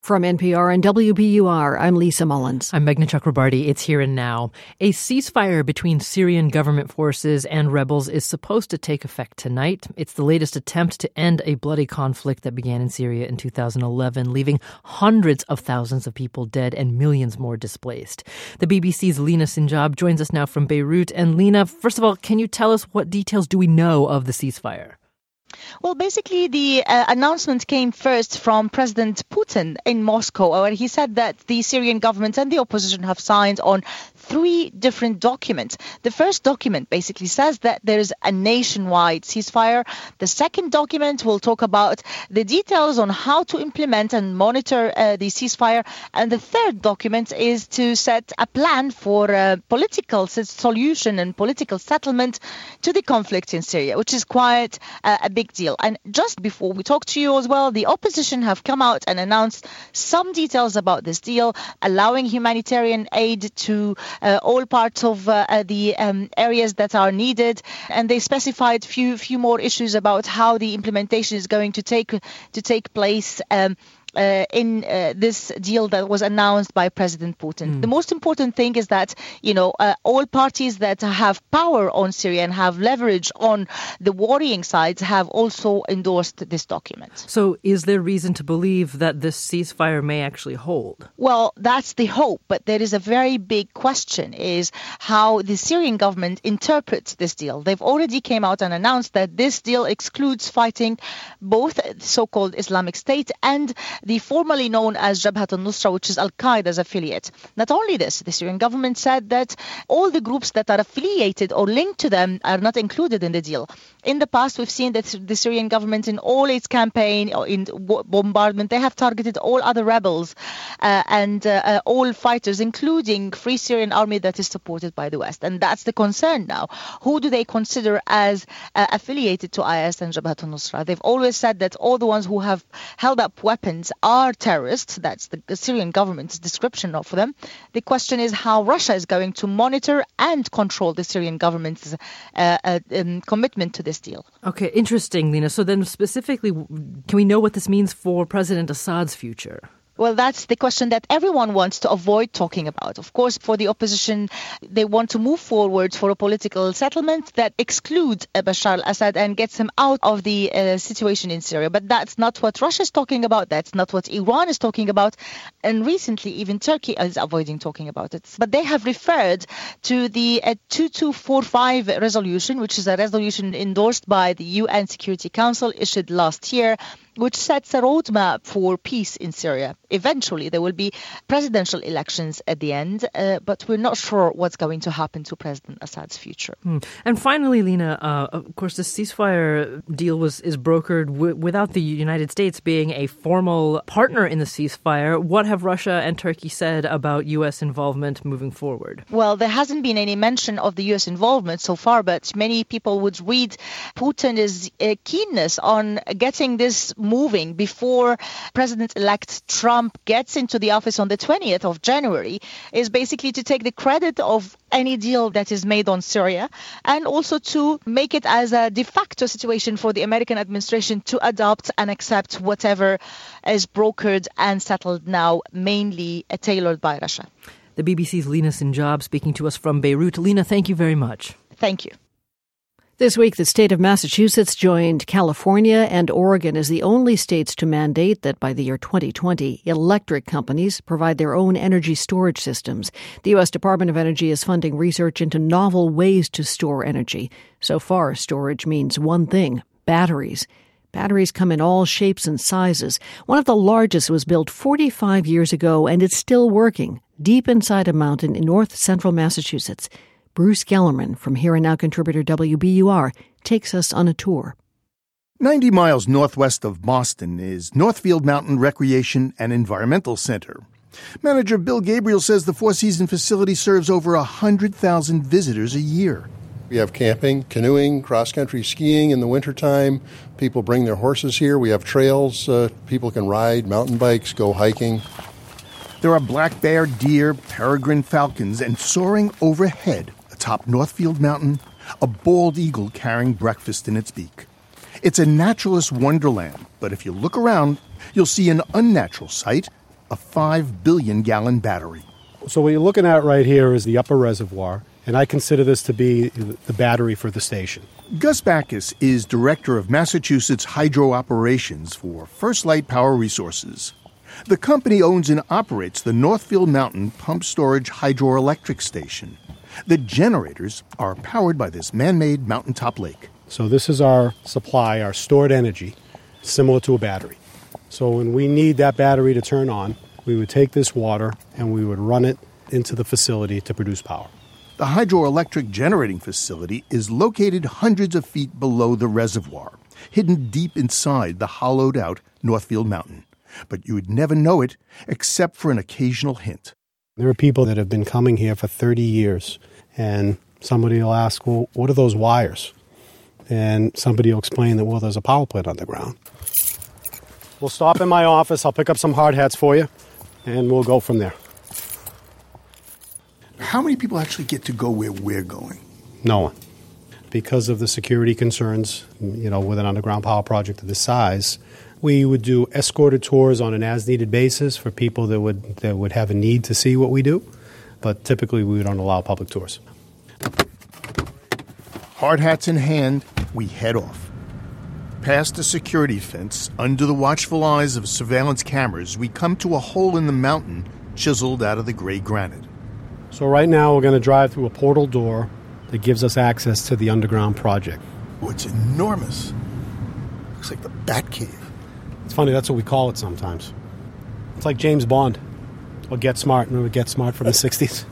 From NPR and WBUR, I'm Lisa Mullins. I'm Meghna Chakrabarti. It's here and now. A ceasefire between Syrian government forces and rebels is supposed to take effect tonight. It's the latest attempt to end a bloody conflict that began in Syria in 2011, leaving hundreds of thousands of people dead and millions more displaced. The BBC's Lina Sinjab joins us now from Beirut. And Lina, first of all, can you tell us what details do we know of the ceasefire? Well, basically, the announcement came first from President Putin in Moscow, where he said that the Syrian government and the opposition have signed on 3 different documents. The first document basically says that there is a nationwide ceasefire. The second document will talk about the details on how to implement and monitor the ceasefire. And the third document is to set a plan for political solution and political settlement to the conflict in Syria, which is quite a big deal. And just before we talk to you as well, the opposition have come out and announced some details about this deal, allowing humanitarian aid to all parts of the areas that are needed. And they specified few more issues about how the implementation is going to take place in this deal that was announced by President Putin. The most important thing is that, all parties that have power on Syria and have leverage on the warring sides have also endorsed this document. So is there reason to believe that this ceasefire may actually hold? Well, that's the hope, but there is a very big question is how the Syrian government interprets this deal. They've already came out and announced that this deal excludes fighting both so-called Islamic State and the formerly known as Jabhat al-Nusra, which is Al-Qaeda's affiliate. Not only this, the Syrian government said that all the groups that are affiliated or linked to them are not included in the deal. In the past, we've seen that the Syrian government in all its campaign or in bombardment, they have targeted all other rebels and all fighters, including Free Syrian Army that is supported by the West. And that's the concern now. Who do they consider as affiliated to IS and Jabhat al-Nusra? They've always said that all the ones who have held up weapons are terrorists. That's the Syrian government's description of them. The question is how Russia is going to monitor and control the Syrian government's commitment to this deal. Okay, interesting, Lina. So then specifically, can we know what this means for President Assad's future? Well, that's the question that everyone wants to avoid talking about. Of course, for the opposition, they want to move forward for a political settlement that excludes Bashar al-Assad and gets him out of the situation in Syria. But that's not what Russia is talking about. That's not what Iran is talking about. And recently, even Turkey is avoiding talking about it. But they have referred to the 2245 resolution, which is a resolution endorsed by the UN Security Council, issued last year, which sets a roadmap for peace in Syria. Eventually, there will be presidential elections at the end, but we're not sure what's going to happen to President Assad's future. And finally, Lina, of course, the ceasefire deal is brokered without the United States being a formal partner in the ceasefire. What have Russia and Turkey said about U.S. involvement moving forward? Well, there hasn't been any mention of the U.S. involvement so far, but many people would read Putin's keenness on getting this moving before President-elect Trump gets into the office on the 20th of January is basically to take the credit of any deal that is made on Syria and also to make it as a de facto situation for the American administration to adopt and accept whatever is brokered and settled now, mainly tailored by Russia. The BBC's Lina Sinjab speaking to us from Beirut. Lina, thank you very much. Thank you. This week, the state of Massachusetts joined California and Oregon as the only states to mandate that by the year 2020, electric companies provide their own energy storage systems. The U.S. Department of Energy is funding research into novel ways to store energy. So far, storage means one thing: batteries. Batteries come in all shapes and sizes. One of the largest was built 45 years ago, and it's still working deep inside a mountain in north-central Massachusetts. Bruce Gellerman from Here and Now contributor WBUR takes us on a tour. 90 miles northwest of Boston is Northfield Mountain Recreation and Environmental Center. Manager Bill Gabriel says the Four Seasons facility serves over 100,000 visitors a year. We have camping, canoeing, cross-country skiing in the wintertime. People bring their horses here. We have trails. People can ride mountain bikes, go hiking. There are black bear, deer, peregrine falcons, and soaring overhead atop Northfield Mountain, a bald eagle carrying breakfast in its beak. It's a naturalist wonderland, but if you look around, you'll see an unnatural sight: a 5 billion gallon battery. So what you're looking at right here is the upper reservoir, and I consider this to be the battery for the station. Gus Backus is director of Massachusetts Hydro Operations for First Light Power Resources. The company owns and operates the Northfield Mountain Pump Storage Hydroelectric Station. The generators are powered by this man-made mountaintop lake. So this is our supply, our stored energy, similar to a battery. So when we need that battery to turn on, we would take this water and we would run it into the facility to produce power. The hydroelectric generating facility is located hundreds of feet below the reservoir, hidden deep inside the hollowed-out Northfield Mountain. But you would never know it except for an occasional hint. There are people that have been coming here for 30 years, and somebody will ask, well, what are those wires? And somebody will explain that, well, there's a power plant underground. We'll stop in my office, I'll pick up some hard hats for you, and we'll go from there. How many people actually get to go where we're going? No one. Because of the security concerns, with an underground power project of this size, we would do escorted tours on an as-needed basis for people that would have a need to see what we do, but typically we don't allow public tours. Hard hats in hand, we head off. Past the security fence, under the watchful eyes of surveillance cameras, we come to a hole in the mountain chiseled out of the gray granite. So right now we're going to drive through a portal door that gives us access to the underground project. Oh, it's enormous. Looks like the Batcave. It's funny, that's what we call it sometimes. It's like James Bond, or Get Smart. Remember Get Smart from the 60s?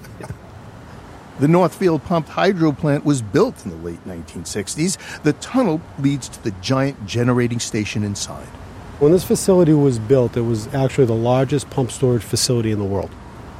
The Northfield Pumped Hydro Plant was built in the late 1960s. The tunnel leads to the giant generating station inside. When this facility was built, it was actually the largest pump storage facility in the world.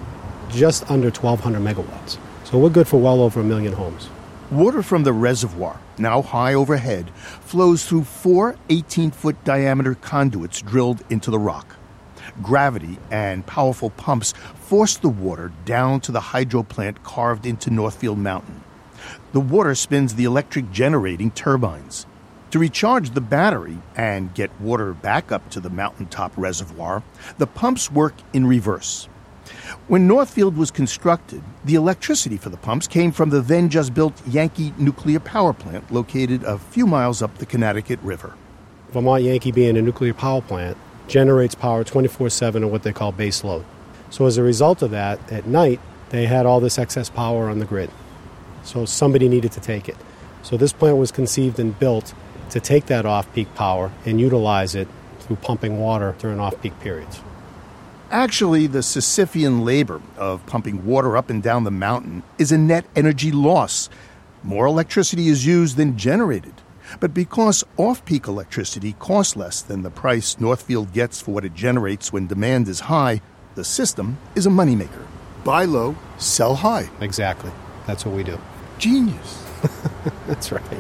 Just under 1,200 megawatts. So we're good for well over 1 million homes. Water from the reservoir, now high overhead, flows through 4 18-foot diameter conduits drilled into the rock. Gravity and powerful pumps force the water down to the hydro plant carved into Northfield Mountain. The water spins the electric generating turbines. To recharge the battery and get water back up to the mountaintop reservoir, the pumps work in reverse. When Northfield was constructed, the electricity for the pumps came from the then-just-built Yankee nuclear power plant located a few miles up the Connecticut River. Vermont Yankee, being a nuclear power plant, generates power 24/7 on what they call base load. So as a result of that, at night, they had all this excess power on the grid. So somebody needed to take it. So this plant was conceived and built to take that off-peak power and utilize it through pumping water during off-peak periods. Actually, the Sisyphean labor of pumping water up and down the mountain is a net energy loss. More electricity is used than generated. But because off-peak electricity costs less than the price Northfield gets for what it generates when demand is high, the system is a moneymaker. Buy low, sell high. Exactly. That's what we do. Genius. That's right.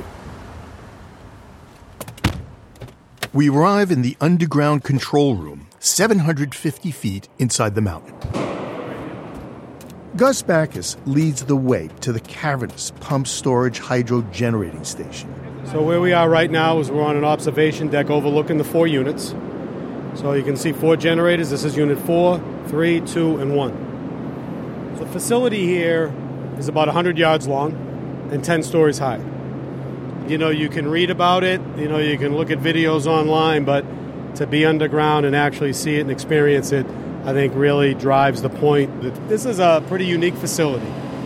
We arrive in the underground control room, 750 feet inside the mountain. Gus Backus leads the way to the cavernous pump storage hydro generating station. So where we are right now is we're on an observation deck overlooking the 4 units. So you can see 4 generators. This is unit 4, 3, 2, and 1. The facility here is about 100 yards long and 10 stories high. You can read about it, you can look at videos online, but to be underground and actually see it and experience it, I think really drives the point that this is a pretty unique facility.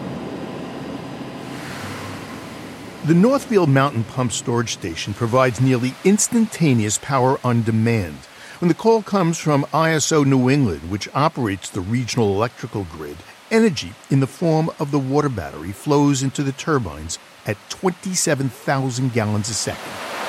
The Northfield Mountain Pump Storage Station provides nearly instantaneous power on demand. When the call comes from ISO New England, which operates the regional electrical grid, energy in the form of the water battery flows into the turbines at 27,000 gallons a second.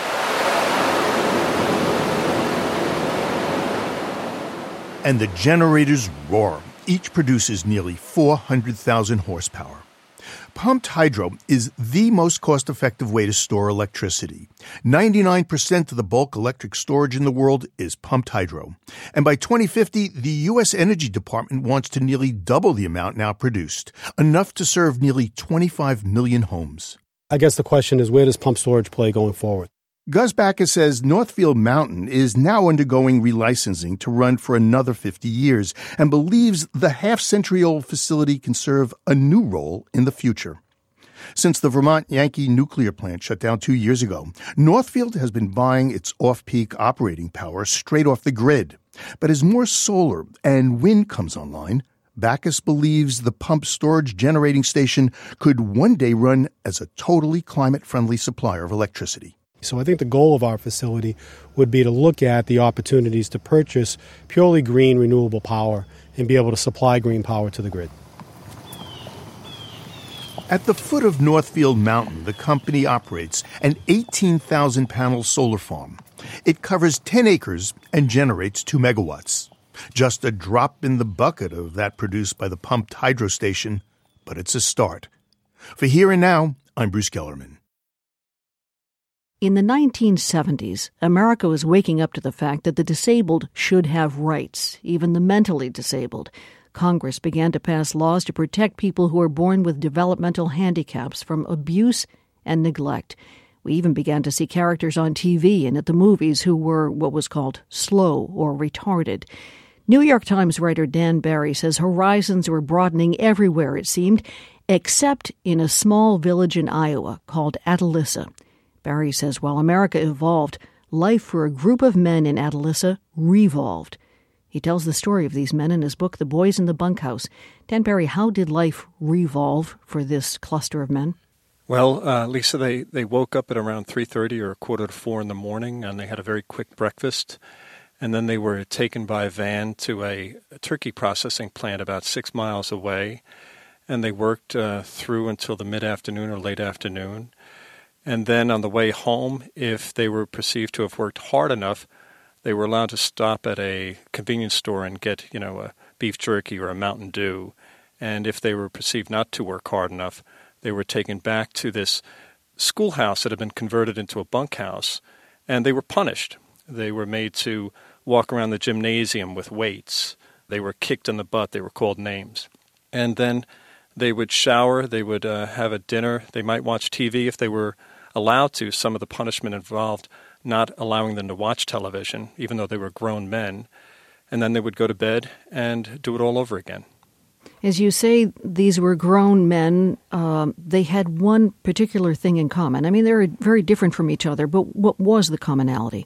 And the generators roar. Each produces nearly 400,000 horsepower. Pumped hydro is the most cost-effective way to store electricity. 99% of the bulk electric storage in the world is pumped hydro. And by 2050, the U.S. Energy Department wants to nearly double the amount now produced, enough to serve nearly 25 million homes. I guess the question is, where does pump storage play going forward? Gus Backus says Northfield Mountain is now undergoing relicensing to run for another 50 years and believes the half-century-old facility can serve a new role in the future. Since the Vermont Yankee nuclear plant shut down 2 years ago, Northfield has been buying its off-peak operating power straight off the grid. But as more solar and wind comes online, Backus believes the pump storage generating station could one day run as a totally climate-friendly supplier of electricity. So I think the goal of our facility would be to look at the opportunities to purchase purely green renewable power and be able to supply green power to the grid. At the foot of Northfield Mountain, the company operates an 18,000-panel solar farm. It covers 10 acres and generates 2 megawatts. Just a drop in the bucket of that produced by the pumped hydro station, but it's a start. For Here and Now, I'm Bruce Kellerman. In the 1970s, America was waking up to the fact that the disabled should have rights, even the mentally disabled. Congress began to pass laws to protect people who are born with developmental handicaps from abuse and neglect. We even began to see characters on TV and at the movies who were what was called slow or retarded. New York Times writer Dan Barry says horizons were broadening everywhere, it seemed, except in a small village in Iowa called Atalissa. Barry says while America evolved, life for a group of men in Atalissa revolved. He tells the story of these men in his book, The Boys in the Bunkhouse. Dan Barry, how did life revolve for this cluster of men? Well, Lisa, they woke up at around 3:30 or 3:45 in the morning, and they had a very quick breakfast. And then they were taken by a van to a turkey processing plant about 6 miles away. And they worked through until the mid-afternoon or late afternoon. And then on the way home, if they were perceived to have worked hard enough, they were allowed to stop at a convenience store and get, a beef jerky or a Mountain Dew. And if they were perceived not to work hard enough, they were taken back to this schoolhouse that had been converted into a bunkhouse, and they were punished. They were made to walk around the gymnasium with weights. They were kicked in the butt. They were called names. And then they would shower. They would have a dinner. They might watch TV if they were allowed to. Some of the punishment involved not allowing them to watch television, even though they were grown men. And then they would go to bed and do it all over again. As you say, these were grown men. They had one particular thing in common. I mean, they were very different from each other, but what was the commonality?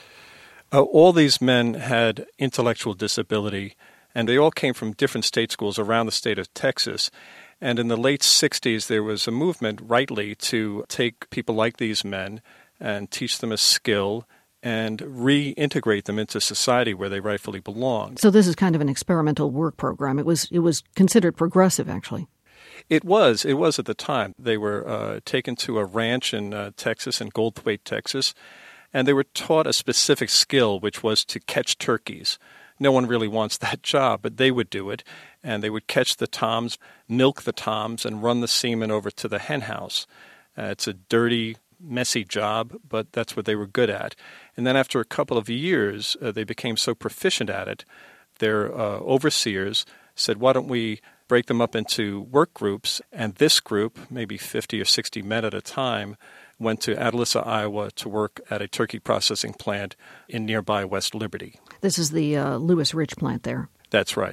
All these men had intellectual disability, and they all came from different state schools around the state of Texas. And in the late 60s, there was a movement, rightly, to take people like these men and teach them a skill and reintegrate them into society where they rightfully belong. So this is kind of an experimental work program. It was considered progressive, actually. It was at the time. They were taken to a ranch in Texas, in Goldthwaite, Texas, and they were taught a specific skill, which was to catch turkeys. No one really wants that job, but they would do it, and they would catch the toms, milk the toms, and run the semen over to the hen house. It's a dirty, messy job, but that's what they were good at. And then after a couple of years, they became so proficient at it, their overseers said, why don't we break them up into work groups? And this group, maybe 50 or 60 men at a time, went to Atalissa, Iowa to work at a turkey processing plant in nearby West Liberty. This is the Lewis Rich plant there. That's right.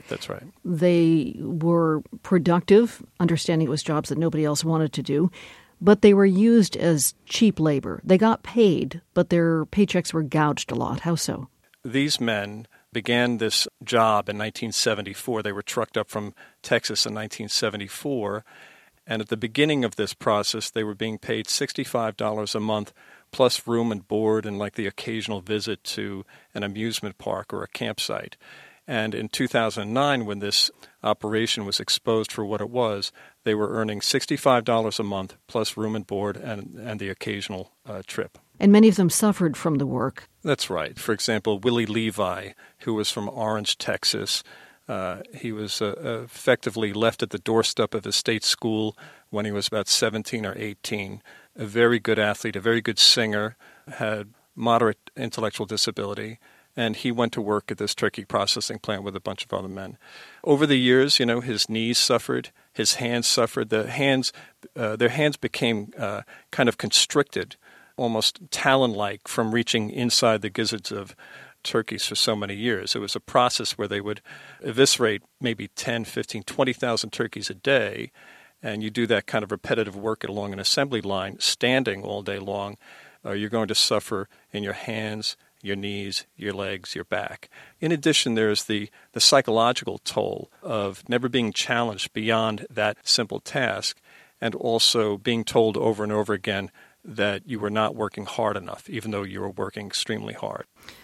They were productive, understanding it was jobs that nobody else wanted to do, but they were used as cheap labor. They got paid, but their paychecks were gouged a lot. How so? These men began this job in 1974. They were trucked up from Texas in 1974, and at the beginning of this process, they were being paid $65 a month plus room and board and like the occasional visit to an amusement park or a campsite. And in 2009, when this operation was exposed for what it was, they were earning $65 a month plus room and board and the occasional trip. And many of them suffered from the work. That's right. For example, Willie Levi, who was from Orange, Texas, he was effectively left at the doorstep of his state school when he was about 17 or 18. A very good athlete, a very good singer, had moderate intellectual disability, and he went to work at this turkey processing plant with a bunch of other men. Over the years, his knees suffered, his hands suffered. Their hands became kind of constricted almost talon-like from reaching inside the gizzards of turkeys for so many years. It was a process where they would eviscerate maybe 10, 15, 20,000 turkeys a day, and you do that kind of repetitive work along an assembly line, standing all day long, you're going to suffer in your hands, your knees, your legs, your back. In addition, there's the psychological toll of never being challenged beyond that simple task, and also being told over and over again that you were not working hard enough, even though you were working extremely hard.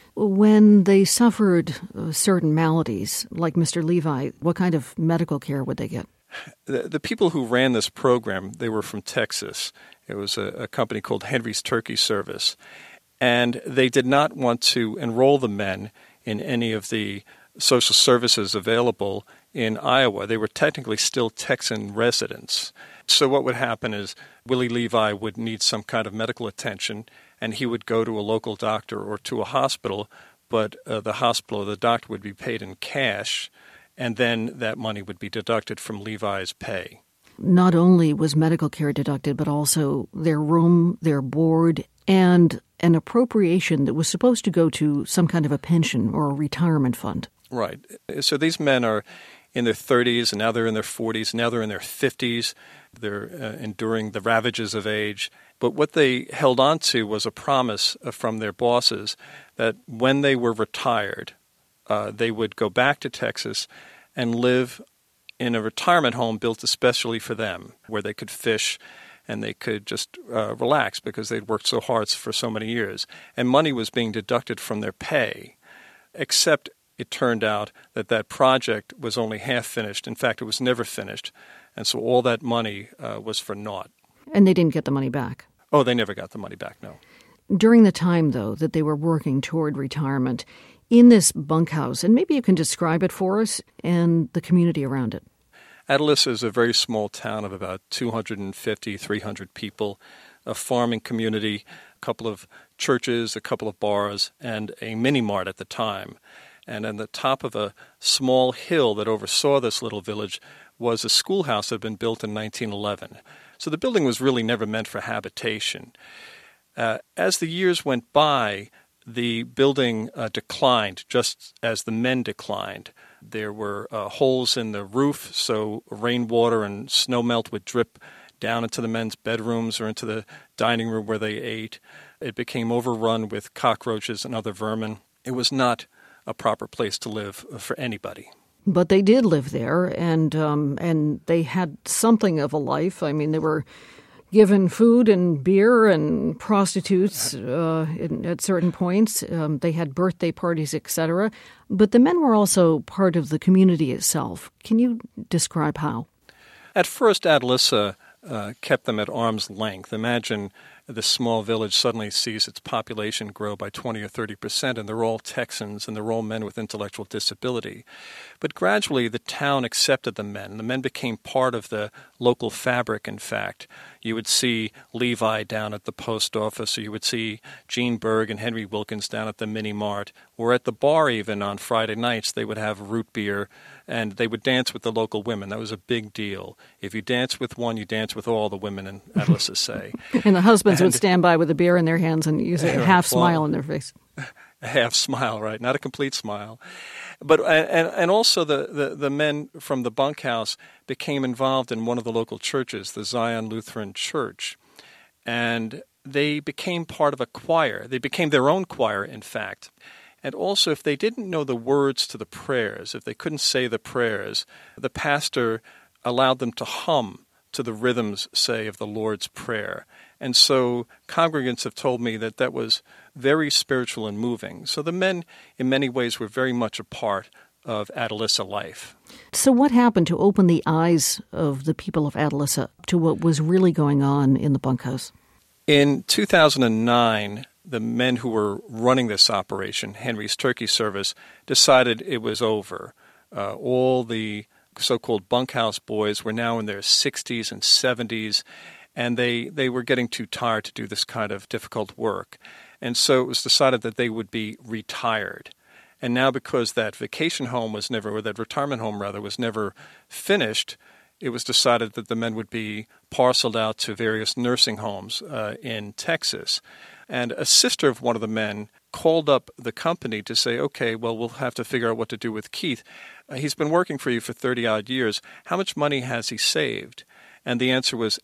When they suffered certain maladies, like Mr. Levi, what kind of medical care would they get? The people who ran this program, they were from Texas. It was a company called Henry's Turkey Service. And they did not want to enroll the men in any of the social services available in Iowa. They were technically still Texan residents. So what would happen is Willie Levi would need some kind of medical attention, and he would go to a local doctor or to a hospital, but the hospital or the doctor would be paid in cash, and then that money would be deducted from Levi's pay. Not only was medical care deducted, but also their room, their board, and an appropriation that was supposed to go to some kind of a pension or a retirement fund. Right. So these men are in their 30s, and now they're in their 40s, now they're in their 50s. They're enduring the ravages of age. But what they held on to was a promise from their bosses that when they were retired, they would go back to Texas and live in a retirement home built especially for them, where they could fish and they could just relax because they'd worked so hard for so many years. And money was being deducted from their pay, except it turned out that that project was only half finished. In fact, it was never finished. And so all that money was for naught. And they didn't get the money back? Oh, they never got the money back, no. During the time, though, that they were working toward retirement, in this bunkhouse, and maybe you can describe it for us and the community around it. Atalissa is a very small town of about 250, 300 people, a farming community, a couple of churches, a couple of bars, and a mini-mart at the time. And on the top of a small hill that oversaw this little village was a schoolhouse that had been built in 1911. So the building was really never meant for habitation. As the years went by, the building declined just as the men declined. There were holes in the roof, so rainwater and snowmelt would drip down into the men's bedrooms or into the dining room where they ate. It became overrun with cockroaches and other vermin. It was not a proper place to live for anybody. But they did live there, and they had something of a life. I mean, they were given food and beer and prostitutes at certain points. They had birthday parties, etc. But the men were also part of the community itself. Can you describe how? At first, Atalissa kept them at arm's length. Imagine this small village suddenly sees its population grow by 20 or 30%, and they're all Texans, and they're all men with intellectual disability. But gradually, the town accepted the men. The men became part of the local fabric, in fact. You would see Levi down at the post office, or you would see Gene Berg and Henry Wilkins down at the mini-mart, or at the bar even on Friday nights. They would have root beer, and they would dance with the local women. That was a big deal. If you dance with one, you dance with all, the women in Atalissa say. And the husbands would stand by with a beer in their hands and use a half smile on their face. A half smile, right? Not a complete smile. But and also the men from the bunkhouse became involved in one of the local churches, the Zion Lutheran Church. And they became part of a choir. They became their own choir, in fact. And also, if they didn't know the words to the prayers, if they couldn't say the prayers, the pastor allowed them to hum to the rhythms, say, of the Lord's Prayer. And so congregants have told me that that was very spiritual and moving. So the men, in many ways, were very much a part of Atalissa life. So what happened to open the eyes of the people of Atalissa to what was really going on in the bunkhouse? In 2009, the men who were running this operation, Henry's Turkey Service, decided it was over. All the so-called bunkhouse boys were now in their 60s and 70s, and they were getting too tired to do this kind of difficult work. And so it was decided that they would be retired. And now because that vacation home was never, or that retirement home rather, was never finished, it was decided that the men would be parceled out to various nursing homes in Texas. And a sister of one of the men called up the company to say, okay, well, we'll have to figure out what to do with Keith. He's been working for you for 30-odd years. How much money has he saved? And the answer was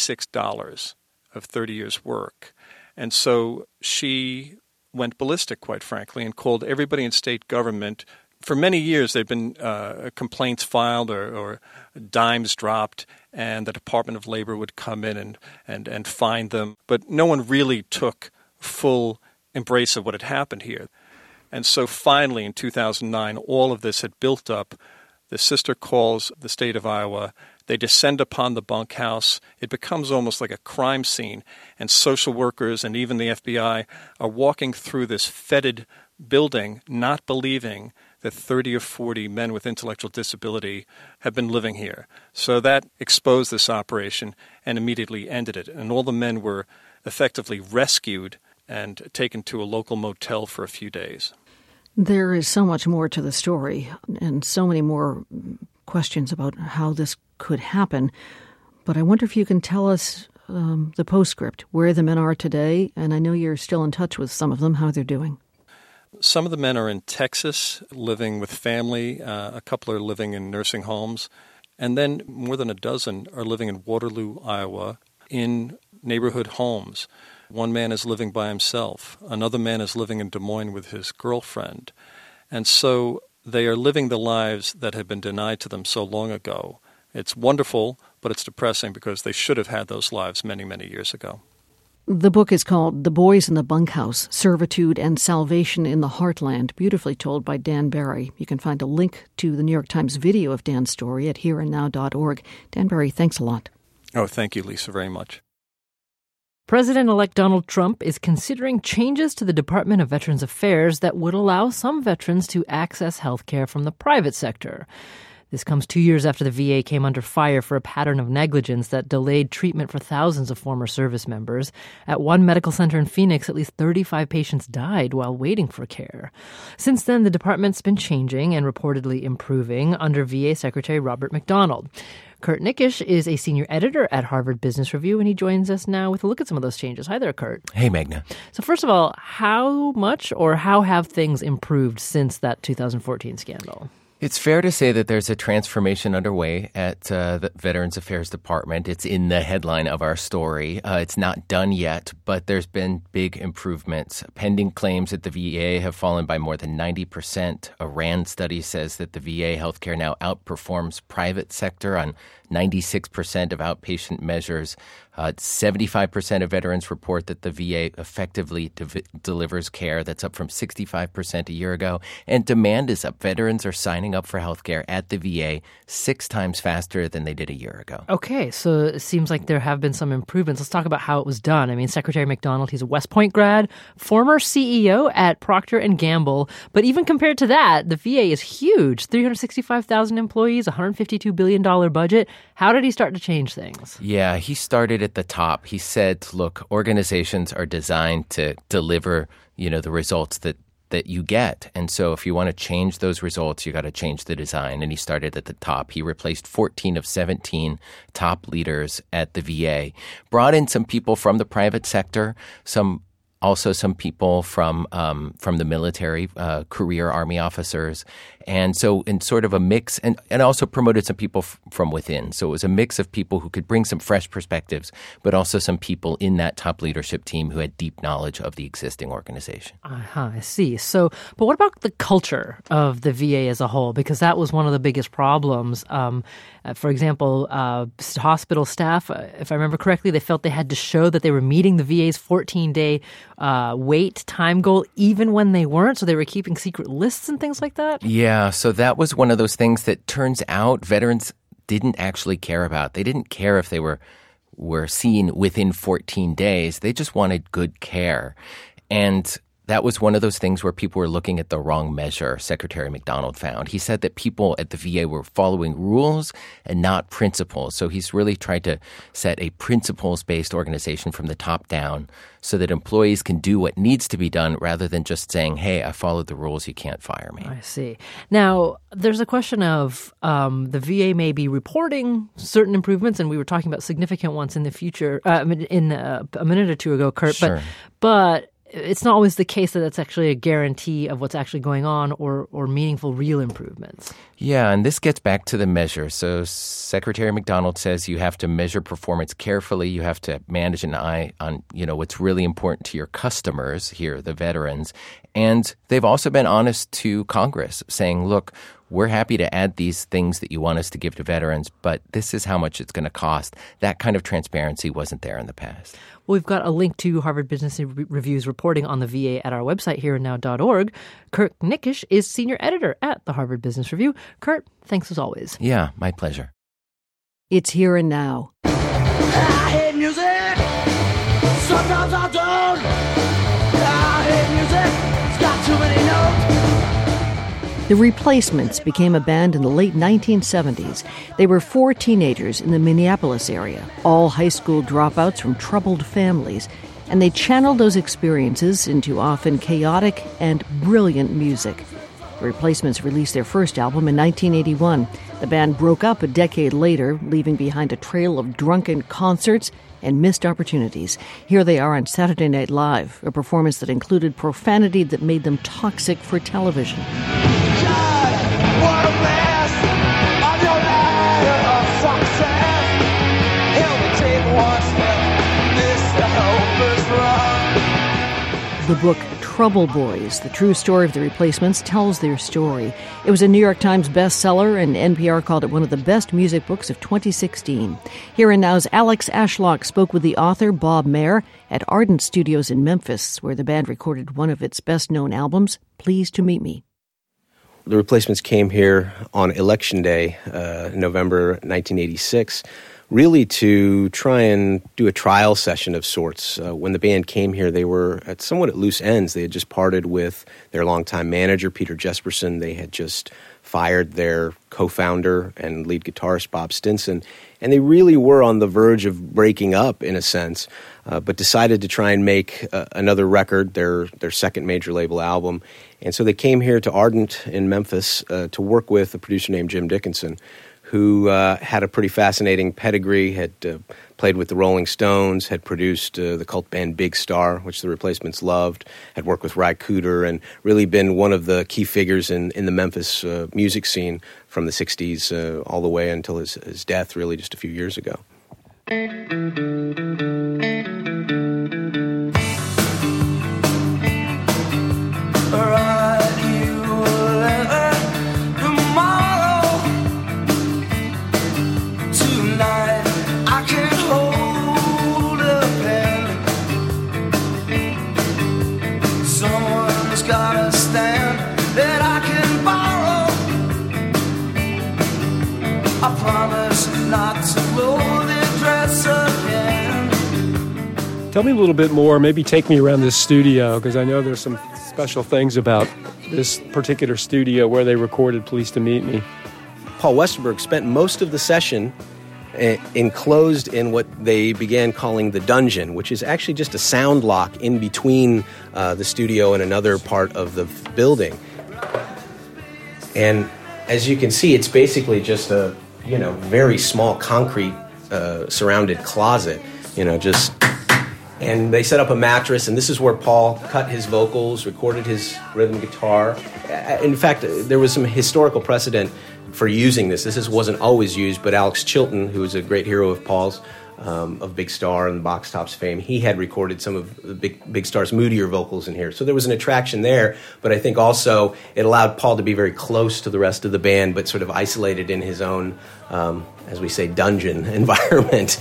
$86 of 30 years' work. And so she went ballistic, quite frankly, and called everybody in state government. For many years, there had been complaints filed or dimes dropped, and the Department of Labor would come in and find them. But no one really took full embrace of what had happened here. And so finally, in 2009, all of this had built up. The sister calls the state of Iowa. They descend upon the bunkhouse. It becomes almost like a crime scene, and social workers and even the FBI are walking through this fetid building, not believing that 30 or 40 men with intellectual disability have been living here. So that exposed this operation and immediately ended it. And all the men were effectively rescued and taken to a local motel for a few days. There is so much more to the story and so many more questions about how this could happen. But I wonder if you can tell us the postscript, where the men are today. And I know you're still in touch with some of them, how they're doing. Some of the men are in Texas, living with family. A couple are living in nursing homes. And then more than a dozen are living in Waterloo, Iowa, in neighborhood homes. One man is living by himself. Another man is living in Des Moines with his girlfriend. And so they are living the lives that have been denied to them so long ago. It's wonderful, but it's depressing because they should have had those lives many, many years ago. The book is called The Boys in the Bunkhouse, Servitude and Salvation in the Heartland, beautifully told by Dan Barry. You can find a link to the New York Times video of Dan's story at hereandnow.org. Dan Barry, thanks a lot. Oh, thank you, Lisa, very much. President-elect Donald Trump is considering changes to the Department of Veterans Affairs that would allow some veterans to access health care from the private sector. This comes 2 years after the VA came under fire for a pattern of negligence that delayed treatment for thousands of former service members. At one medical center in Phoenix, at least 35 patients died while waiting for care. Since then, the department's been changing and reportedly improving under VA Secretary Robert McDonald. Kurt Nickisch is a senior editor at Harvard Business Review, and he joins us now with a look at some of those changes. Hi there, Kurt. Hey, Magna. So first of all, how much or how have things improved since that 2014 scandal? It's fair to say that there's a transformation underway at the Veterans Affairs Department. It's in the headline of our story. It's not done yet, but there's been big improvements. Pending claims at the VA have fallen by more than 90%. A RAND study says that the VA healthcare now outperforms private sector on 96% of outpatient measures. 75% of veterans report that the VA effectively delivers care. That's up from 65% a year ago. And demand is up. Veterans are signing up for health care at the VA 6 times faster than they did a year ago. Okay, so it seems like there have been some improvements. Let's talk about how it was done. I mean, Secretary McDonald, he's a West Point grad, former CEO at Procter & Gamble. But even compared to that, the VA is huge. 365,000 employees, $152 billion budget. How did he start to change things? Yeah, he started at the top. He said, look, organizations are designed to deliver, the results that you get. And so if you want to change those results, you got to change the design. And he started at the top. He replaced 14 of 17 top leaders at the VA, brought in some people from the private sector, some people from the military, career Army officers. And so in sort of a mix, and also promoted some people from within. So it was a mix of people who could bring some fresh perspectives, but also some people in that top leadership team who had deep knowledge of the existing organization. I see. So, but what about the culture of the VA as a whole? Because that was one of the biggest problems. For example, hospital staff, if I remember correctly, they felt they had to show that they were meeting the VA's 14-day wait time goal, even when they weren't. So they were keeping secret lists and things like that? Yeah, so that was one of those things that turns out veterans didn't actually care about. They didn't care if they were seen within 14 days. They just wanted good care. And that was one of those things where people were looking at the wrong measure, Secretary McDonald found. He said that people at the VA were following rules and not principles. So he's really tried to set a principles-based organization from the top down so that employees can do what needs to be done rather than just saying, hey, I followed the rules, you can't fire me. I see. Now, there's a question of the VA may be reporting certain improvements, and we were talking about significant ones in the future, a minute or two ago, Kurt. Sure. But it's not always the case that that's actually a guarantee of what's actually going on or meaningful real improvements. Yeah, and this gets back to the measure. So Secretary McDonald says you have to measure performance carefully. You have to manage an eye on, what's really important to your customers here, the veterans. And they've also been honest to Congress, saying, look, we're happy to add these things that you want us to give to veterans, but this is how much it's going to cost. That kind of transparency wasn't there in the past. Well, we've got a link to Harvard Business Review's reporting on the VA at our website, hereyouandnow.org. Kurt Nickisch is senior editor at the Harvard Business Review. Kurt, thanks as always. Yeah, my pleasure. It's Here and Now. I hate music. Sometimes I don't. I hate music. It's got too many notes. The Replacements became a band in the late 1970s. They were 4 teenagers in the Minneapolis area, all high school dropouts from troubled families, and they channeled those experiences into often chaotic and brilliant music. The Replacements released their first album in 1981. The band broke up a decade later, leaving behind a trail of drunken concerts and missed opportunities. Here they are on Saturday Night Live, a performance that included profanity that made them toxic for television. The book Trouble Boys, The True Story of the Replacements, tells their story. It was a New York Times bestseller, and NPR called it one of the best music books of 2016. Here and Now's Alex Ashlock spoke with the author, Bob Mehr, at Ardent Studios in Memphis, where the band recorded one of its best-known albums, Pleased to Meet Me. The Replacements came here on Election Day, November 1986, really to try and do a trial session of sorts. When the band came here, they were somewhat at loose ends. They had just parted with their longtime manager, Peter Jesperson. They had just fired their co-founder and lead guitarist, Bob Stinson. And they really were on the verge of breaking up, in a sense, but decided to try and make another record, their second major label album. And so they came here to Ardent in Memphis to work with a producer named Jim Dickinson, who had a pretty fascinating pedigree, had played with the Rolling Stones, had produced the cult band Big Star, which the Replacements loved, had worked with Ry Cooder, and really been one of the key figures in the Memphis music scene from the 60s all the way until his death, really just a few years ago. Tell me a little bit more, maybe take me around this studio, because I know there's some special things about this particular studio where they recorded Pleased to Meet Me. Paul Westerberg spent most of the session enclosed in what they began calling the dungeon, which is actually just a sound lock in between the studio and another part of the building. And as you can see, it's basically just a very small concrete surrounded closet, and they set up a mattress, and this is where Paul cut his vocals, recorded his rhythm guitar. In fact, there was some historical precedent for using this. This wasn't always used, but Alex Chilton, who was a great hero of Paul's, of Big Star and Box Tops fame, he had recorded some of the Big Star's moodier vocals in here. So there was an attraction there, but I think also it allowed Paul to be very close to the rest of the band, but sort of isolated in his own, as we say, dungeon environment.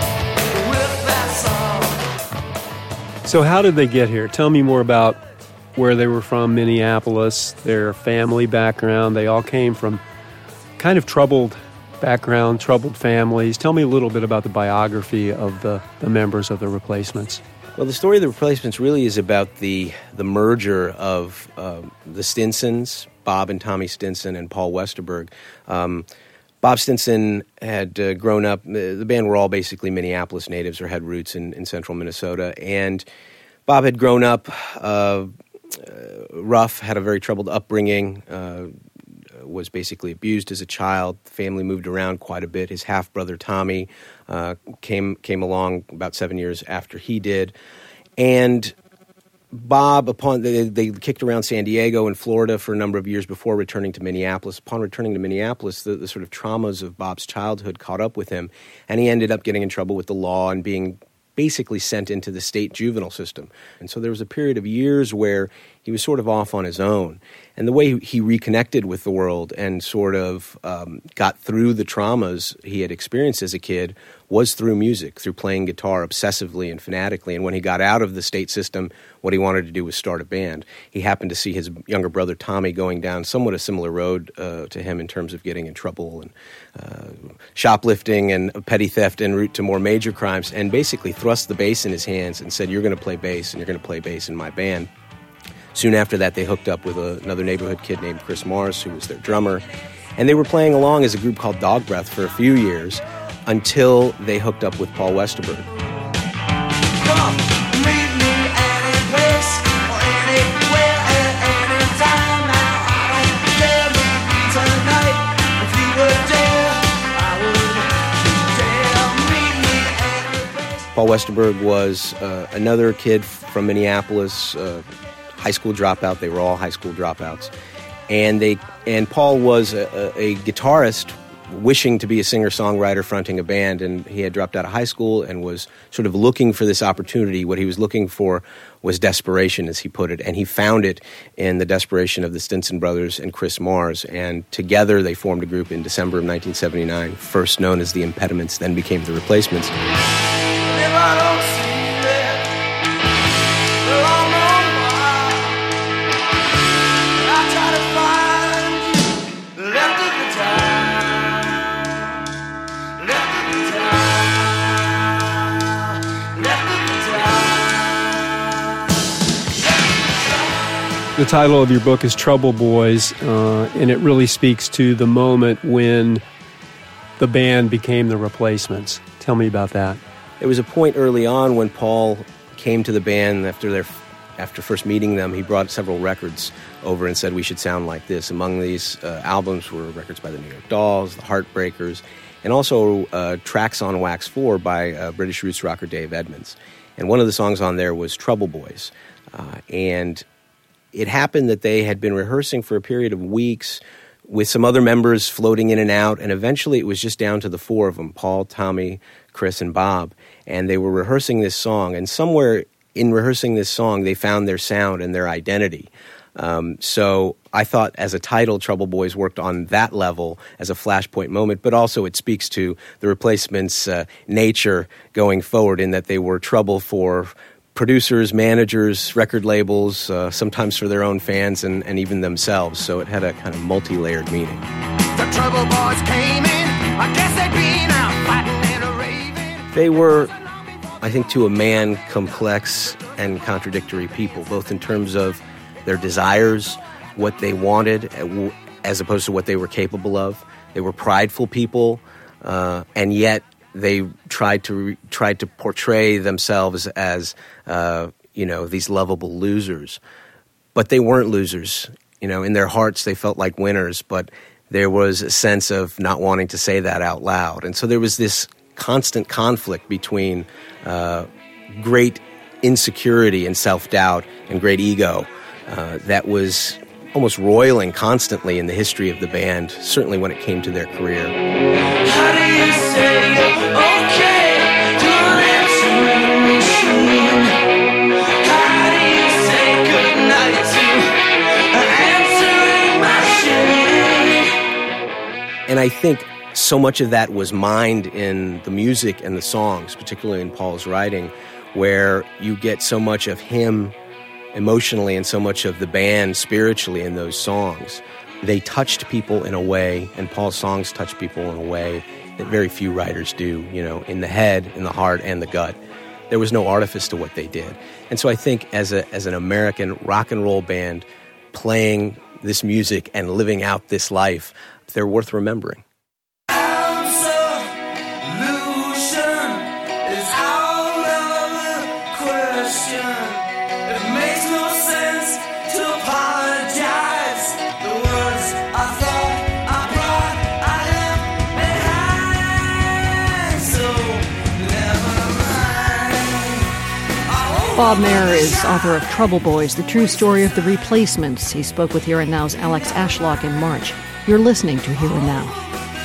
So how did they get here? Tell me more about where they were from, Minneapolis, their family background. They all came from kind of troubled background, troubled families. Tell me a little bit about the biography of the members of the Replacements. Well, the story of the Replacements really is about the merger of the Stinsons, Bob and Tommy Stinson, and Paul Westerberg. Bob Stinson had grown up, the band were all basically Minneapolis natives or had roots in central Minnesota, and Bob had grown up rough, had a very troubled upbringing, was basically abused as a child. The family moved around quite a bit. His half-brother Tommy came along about 7 years after he did. And Bob, they kicked around San Diego and Florida for a number of years before returning to Minneapolis. Upon returning to Minneapolis, the sort of traumas of Bob's childhood caught up with him, and he ended up getting in trouble with the law and being basically sent into the state juvenile system. And so there was a period of years where he was sort of off on his own. And the way he reconnected with the world and sort of got through the traumas he had experienced as a kid was through music, through playing guitar obsessively and fanatically. And when he got out of the state system, what he wanted to do was start a band. He happened to see his younger brother Tommy going down somewhat a similar road to him in terms of getting in trouble and shoplifting and petty theft en route to more major crimes, and basically thrust the bass in his hands and said, "You're going to play bass, and you're going to play bass in my band." Soon after that, they hooked up with another neighborhood kid named Chris Mars, who was their drummer. And they were playing along as a group called Dog Breath for a few years until they hooked up with Paul Westerberg. Paul Westerberg was another kid from Minneapolis, high school dropout. They were all high school dropouts. And Paul was a guitarist wishing to be a singer-songwriter fronting a band, and he had dropped out of high school and was sort of looking for this opportunity. What he was looking for was desperation, as he put it, and he found it in the desperation of the Stinson brothers and Chris Mars, and together they formed a group in December of 1979, first known as the Impediments, then became the Replacements. The title of your book is Trouble Boys, and it really speaks to the moment when the band became the Replacements. Tell me about that. There was a point early on when Paul came to the band after first meeting them. He brought several records over and said we should sound like this. Among these albums were records by the New York Dolls, the Heartbreakers, and also tracks on Wax 4 by British roots rocker Dave Edmunds. And one of the songs on there was Trouble Boys. And it happened that they had been rehearsing for a period of weeks with some other members floating in and out, and eventually it was just down to the four of them, Paul, Tommy, Chris, and Bob, and they were rehearsing this song, and somewhere in rehearsing this song, they found their sound and their identity. So I thought as a title, Trouble Boys worked on that level as a flashpoint moment, but also it speaks to the Replacements' nature going forward in that they were trouble for producers, managers, record labels, sometimes for their own fans and even themselves. So it had a kind of multi-layered meaning. The Trouble Boys came in, I guess they'd been out fighting and a raving. They were, I think, to a man, complex and contradictory people, both in terms of their desires, what they wanted, as opposed to what they were capable of. They were prideful people, and yet they tried to portray themselves as these lovable losers, but they weren't losers. In their hearts they felt like winners, but there was a sense of not wanting to say that out loud, and so there was this constant conflict between great insecurity and self-doubt and great ego that was almost roiling constantly in the history of the band, certainly when it came to their career. How do you say okay to an answering machine? How do you say goodnight to an answering machine? And I think so much of that was mined in the music and the songs, particularly in Paul's writing, where you get so much of him emotionally and so much of the band spiritually in those songs. They touched people in a way, and Paul's songs touch people in a way that very few writers do, in the head, in the heart, and the gut. There was no artifice to what they did. And so I think as an American rock and roll band playing this music and living out this life, they're worth remembering. Bob Mehr is author of Trouble Boys, the true story of the Replacements. He spoke with Here and Now's Alex Ashlock in March. You're listening to Here and Now.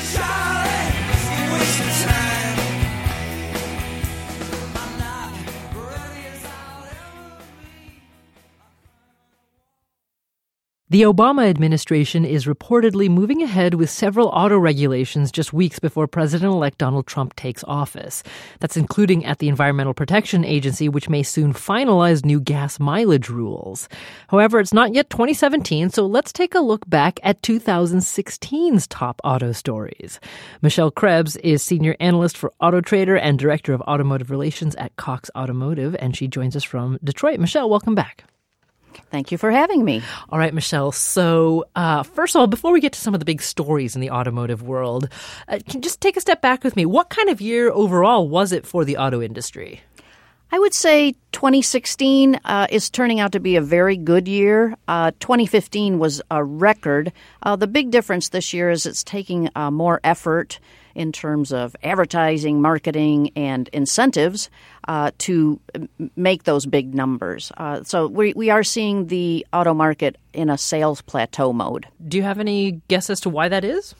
The Obama administration is reportedly moving ahead with several auto regulations just weeks before President-elect Donald Trump takes office. That's including at the Environmental Protection Agency, which may soon finalize new gas mileage rules. However, it's not yet 2017, so let's take a look back at 2016's top auto stories. Michelle Krebs is senior analyst for Auto Trader and director of automotive relations at Cox Automotive, and she joins us from Detroit. Michelle, welcome back. Thank you for having me. All right, Michelle. So first of all, before we get to some of the big stories in the automotive world, can you just take a step back with me? What kind of year overall was it for the auto industry? I would say 2016 is turning out to be a very good year. 2015 was a record. The big difference this year is it's taking more effort in terms of advertising, marketing, and incentives to make those big numbers. So we are seeing the auto market in a sales plateau mode. Do you have any guess as to why that is?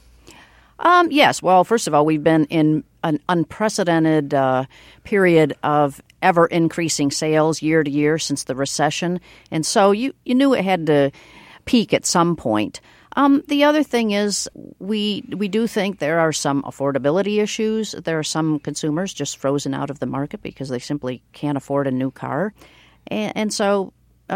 Yes. Well, first of all, we've been in an unprecedented period of ever-increasing sales year to year since the recession. And so you knew it had to peak at some point. The other thing is we do think there are some affordability issues. There are some consumers just frozen out of the market because they simply can't afford a new car. And so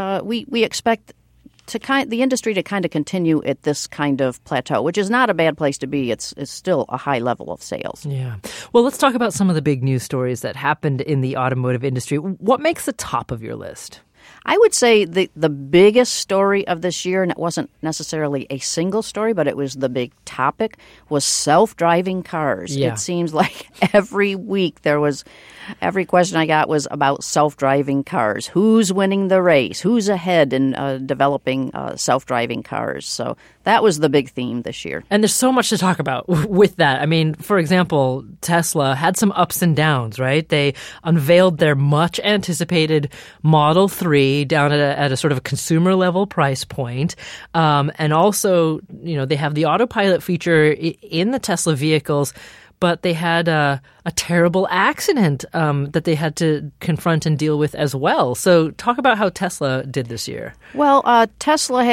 we expect the industry to kind of continue at this kind of plateau, which is not a bad place to be. It's still a high level of sales. Yeah. Well, let's talk about some of the big news stories that happened in the automotive industry. What makes the top of your list? I would say the biggest story of this year, and it wasn't necessarily a single story, but it was the big topic, was self-driving cars. Yeah. It seems like every week every question I got was about self-driving cars. Who's winning the race? Who's ahead in developing self-driving cars? So that was the big theme this year. And there's so much to talk about with that. I mean, for example, Tesla had some ups and downs, right? They unveiled their much anticipated Model 3 down at a sort of a consumer level price point. And also, they have the autopilot feature in the Tesla vehicles, but they had a terrible accident that they had to confront and deal with as well. So talk about how Tesla did this year. Well, Tesla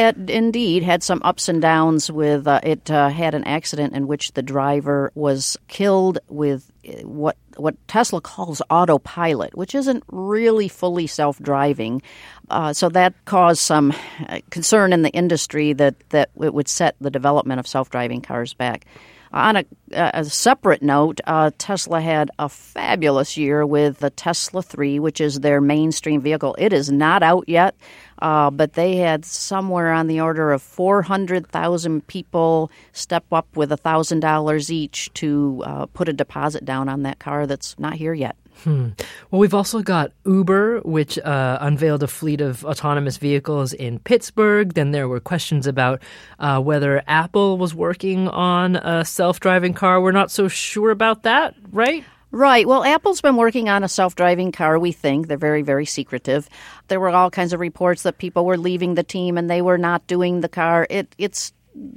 had some ups and downs with it had an accident in which the driver was killed with what Tesla calls autopilot, which isn't really fully self-driving. So that caused some concern in the industry that it would set the development of self-driving cars back. On a separate note, Tesla had a fabulous year with the Tesla 3, which is their mainstream vehicle. It is not out yet, but they had somewhere on the order of 400,000 people step up with $1,000 each to put a deposit down on that car that's not here yet. Well, we've also got Uber, which unveiled a fleet of autonomous vehicles in Pittsburgh. Then there were questions about whether Apple was working on a self-driving car. We're not so sure about that, right? Right. Well, Apple's been working on a self-driving car, we think. They're very, very secretive. There were all kinds of reports that people were leaving the team and they were not doing the car. It's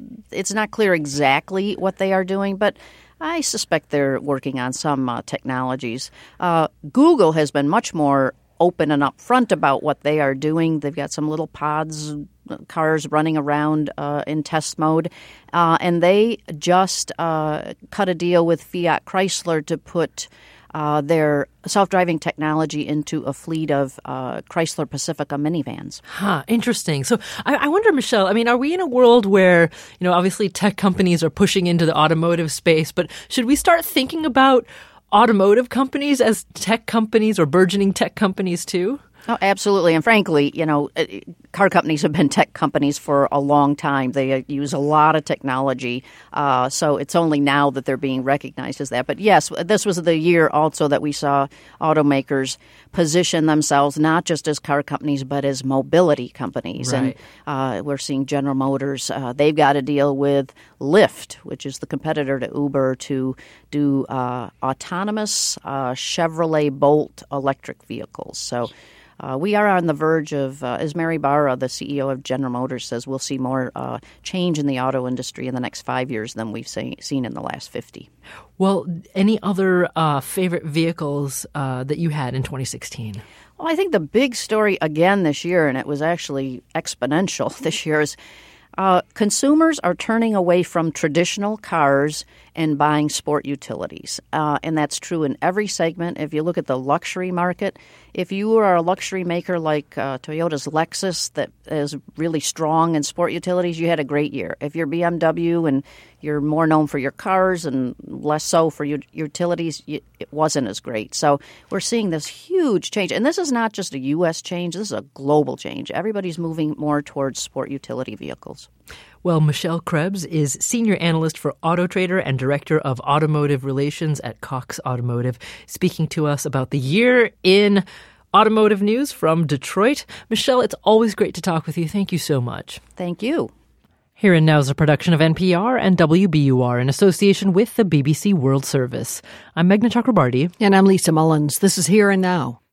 not clear exactly what they are doing, but I suspect they're working on some technologies. Google has been much more open and upfront about what they are doing. They've got some little pods, cars running around in test mode. And they just cut a deal with Fiat Chrysler to put their self-driving technology into a fleet of Chrysler Pacifica minivans. Interesting. So I wonder, Michelle, I mean, are we in a world where, obviously tech companies are pushing into the automotive space, but should we start thinking about automotive companies as tech companies or burgeoning tech companies too? Oh, absolutely. And frankly, car companies have been tech companies for a long time. They use a lot of technology. So it's only now that they're being recognized as that. But yes, this was the year also that we saw automakers position themselves not just as car companies, but as mobility companies. Right. And we're seeing General Motors. They've got to deal with Lyft, which is the competitor to Uber, to do autonomous Chevrolet Bolt electric vehicles. So we are on the verge of, as Mary Barra, the CEO of General Motors, says, we'll see more change in the auto industry in the next 5 years than we've seen in the last 50. Well, any other favorite vehicles that you had in 2016? Well, I think the big story again this year, and it was actually exponential this year, is consumers are turning away from traditional cars and buying sport utilities. And that's true in every segment. If you look at the luxury market, if you are a luxury maker like Toyota's Lexus that is really strong in sport utilities, you had a great year. If you're BMW and you're more known for your cars and less so for your utilities, it wasn't as great. So we're seeing this huge change. And this is not just a U.S. change. This is a global change. Everybody's moving more towards sport utility vehicles. Well, Michelle Krebs is Senior Analyst for AutoTrader and Director of Automotive Relations at Cox Automotive, speaking to us about the year in automotive news from Detroit. Michelle, it's always great to talk with you. Thank you so much. Thank you. Here and Now is a production of NPR and WBUR in association with the BBC World Service. I'm Meghna Chakrabarti. And I'm Lisa Mullins. This is Here and Now.